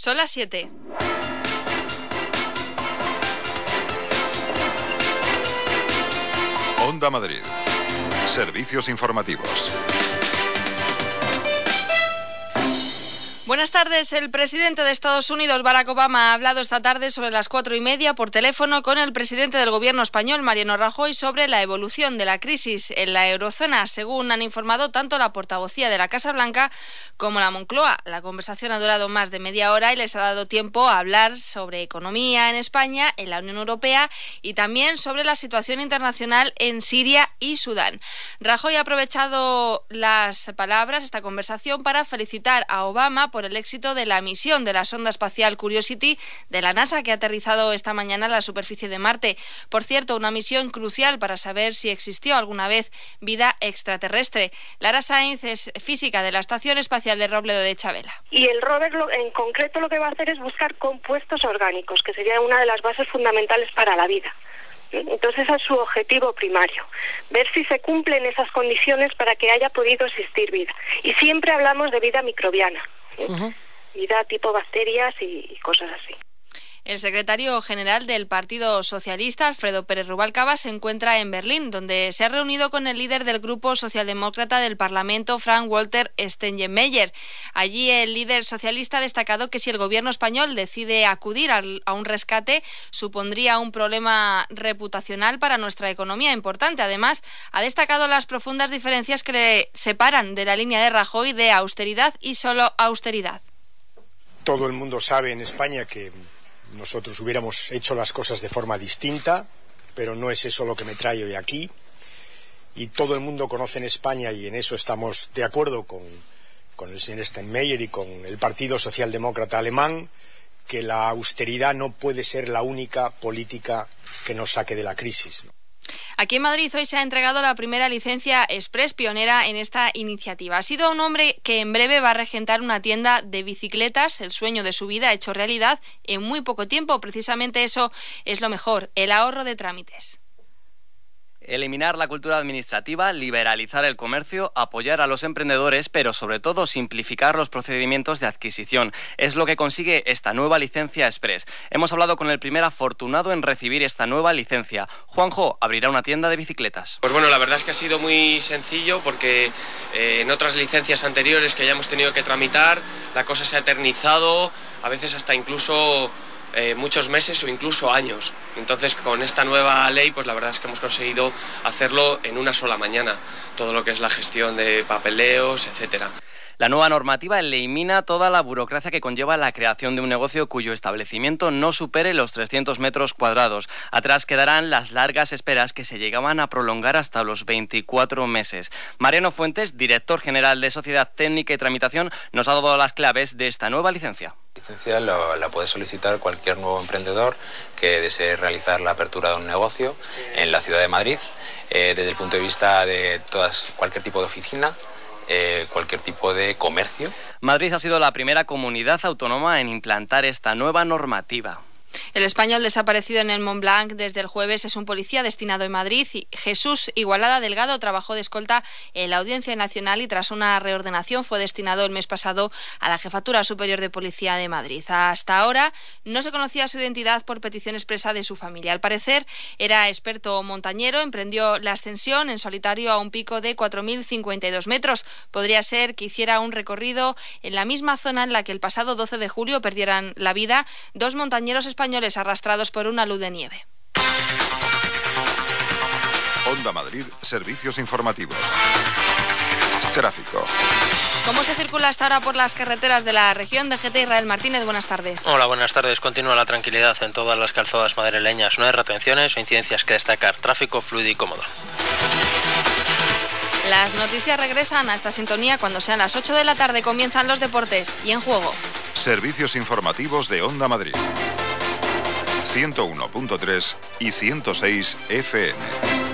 Son las 7. Onda Madrid. Servicios informativos. Buenas tardes. El presidente de Estados Unidos, Barack Obama, ha hablado esta tarde sobre las 4:30 por teléfono con el presidente del gobierno español, Mariano Rajoy, sobre la evolución de la crisis en la eurozona, según han informado tanto la portavocía de la Casa Blanca como la Moncloa. La conversación ha durado más de media hora y les ha dado tiempo a hablar sobre economía en España, en la Unión Europea y también sobre la situación internacional en Siria y Sudán. Rajoy ha aprovechado las palabras, esta conversación, para felicitar a Obama por el éxito de la misión de la sonda espacial Curiosity de la NASA, que ha aterrizado esta mañana en la superficie de Marte. Por cierto, una misión crucial para saber si existió alguna vez vida extraterrestre. Lara Sainz es física de la Estación Espacial de Robledo de Chavela. Y el rover en concreto lo que va a hacer es buscar compuestos orgánicos, que sería una de las bases fundamentales para la vida. Entonces ese es su objetivo primario, ver si se cumplen esas condiciones para que haya podido existir vida. Y siempre hablamos de vida microbiana, vida tipo bacterias y cosas así. El secretario general del Partido Socialista, Alfredo Pérez Rubalcaba, se encuentra en Berlín, donde se ha reunido con el líder del Grupo Socialdemócrata del Parlamento, Frank-Walter Steinmeier. Allí el líder socialista ha destacado que si el gobierno español decide acudir a un rescate, supondría un problema reputacional para nuestra economía importante. Además, ha destacado las profundas diferencias que le separan de la línea de Rajoy de austeridad y solo austeridad. Todo el mundo sabe en España que nosotros hubiéramos hecho las cosas de forma distinta, pero no es eso lo que me trae hoy aquí. Y todo el mundo conoce en España, y en eso estamos de acuerdo con el señor Steinmeier y con el Partido Socialdemócrata alemán, que la austeridad no puede ser la única política que nos saque de la crisis, ¿no? Aquí en Madrid hoy se ha entregado la primera licencia express pionera en esta iniciativa. Ha sido un hombre que en breve va a regentar una tienda de bicicletas, el sueño de su vida hecho realidad en muy poco tiempo. Precisamente eso es lo mejor, el ahorro de trámites. Eliminar la cultura administrativa, liberalizar el comercio, apoyar a los emprendedores, pero sobre todo simplificar los procedimientos de adquisición. Es lo que consigue esta nueva licencia express. Hemos hablado con el primer afortunado en recibir esta nueva licencia. Juanjo abrirá una tienda de bicicletas. Pues bueno, la verdad es que ha sido muy sencillo porque en otras licencias anteriores que ya hemos tenido que tramitar, la cosa se ha eternizado, a veces hasta incluso muchos meses o incluso años. Entonces, con esta nueva ley, pues la verdad es que hemos conseguido hacerlo en una sola mañana, todo lo que es la gestión de papeleos, etcétera. La nueva normativa elimina toda la burocracia que conlleva la creación de un negocio cuyo establecimiento no supere los 300 metros cuadrados. Atrás quedarán las largas esperas que se llegaban a prolongar hasta los 24 meses. Mariano Fuentes, director general de Sociedad Técnica y Tramitación, nos ha dado las claves de esta nueva licencia. La licencia la puede solicitar cualquier nuevo emprendedor que desee realizar la apertura de un negocio en la ciudad de Madrid, desde el punto de vista de cualquier tipo de oficina, cualquier tipo de comercio. Madrid ha sido la primera comunidad autónoma en implantar esta nueva normativa. El español desaparecido en el Mont Blanc desde el jueves es un policía destinado en Madrid. Jesús Igualada Delgado trabajó de escolta en la Audiencia Nacional y tras una reordenación fue destinado el mes pasado a la Jefatura Superior de Policía de Madrid. Hasta ahora no se conocía su identidad por petición expresa de su familia. Al parecer era experto montañero, emprendió la ascensión en solitario a un pico de 4.052 metros. Podría ser que hiciera un recorrido en la misma zona en la que el pasado 12 de julio perdieran la vida dos montañeros españoles arrastrados por una luz de nieve. Onda Madrid, servicios informativos. Tráfico. ¿Cómo se circula hasta ahora por las carreteras de la región? DGT Israel Martínez, buenas tardes. Hola, buenas tardes. Continúa la tranquilidad en todas las calzadas madrileñas. No hay retenciones o incidencias que destacar. Tráfico fluido y cómodo. Las noticias regresan a esta sintonía cuando sean las 8 de la tarde. Comienzan los deportes y En Juego. Servicios informativos de Onda Madrid. 101.3 y 106 FM.